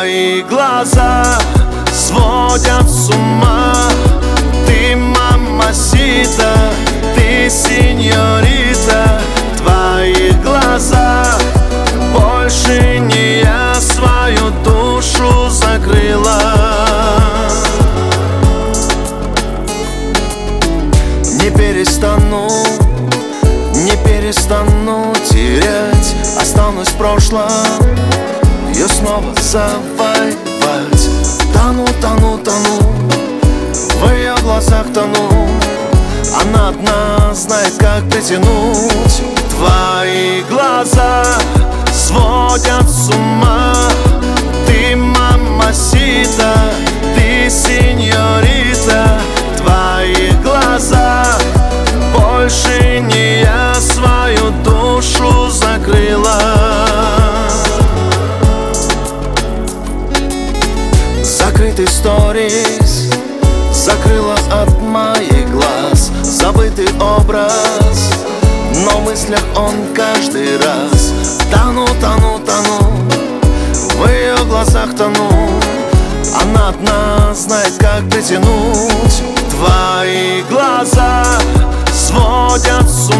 Твои глаза сводят с ума. Ты мамасита, ты сеньорита. В твоих глазах больше не я свою душу закрыла. Не перестану терять, останусь в прошлом, ее снова завоевать. Тону, в ее глазах тону. Она одна знает, как притянуть. Твои глаза сводят с ума. Ты мамасита, ты сеньорита. В твоих глазах больше не я свою душу закрыла. Закрытый сторис закрыла от моих глаз. Забытый образ, но в мыслях он каждый раз. Тону, в ее глазах тону. Она одна знает, как притянуть. Твои глаза сводят с ума.